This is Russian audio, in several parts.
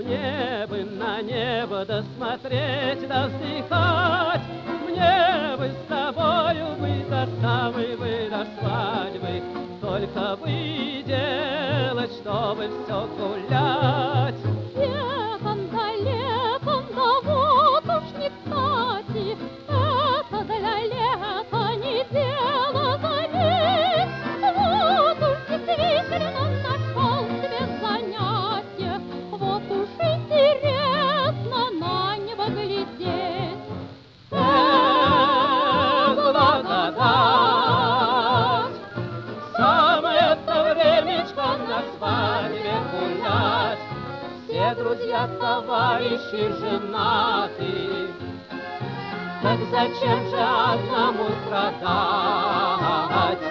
Мне бы на небо досмотреть, да вздыхать. Мне бы с тобою быть до самой бы до свадьбы. Только бы делать, чтобы все гулять. Летом да летом, да вот уж не кстати, это для лета не дело заметь. Вот уж действительно нашел себе занятие, вот уж интересно на небо глядеть. Благодать, самое-то времечко на свадьбе гулять. Все друзья, товарищи женаты, так зачем же одному страдать?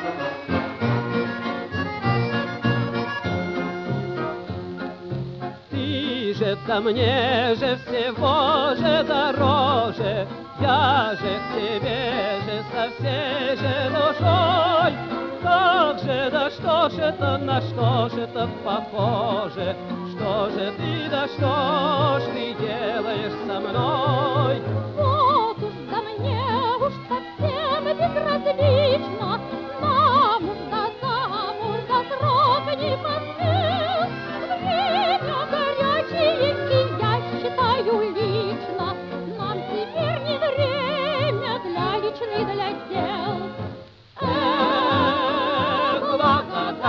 Ты же да мне же всего же дороже, я же к тебе же со всей же душой. Как же, да что ж это, на что ж это похоже? Что же ты, да что ж ты делаешь со мной? Вот уж да мне уж совсем безразлично, замуж да срок не поспел. Время горячее, и я считаю лично, нам теперь не время для личных, для дел. Благодать,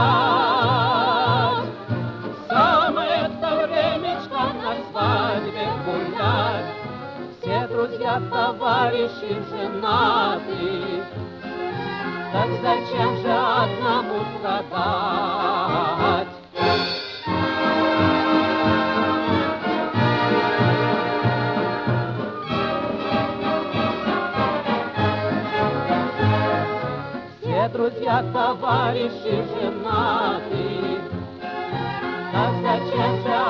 самое-то времечко на свадьбе гулять. Все друзья, товарищи женаты, так зачем же одному страдать? Все друзья, товарищи женаты, так зачем же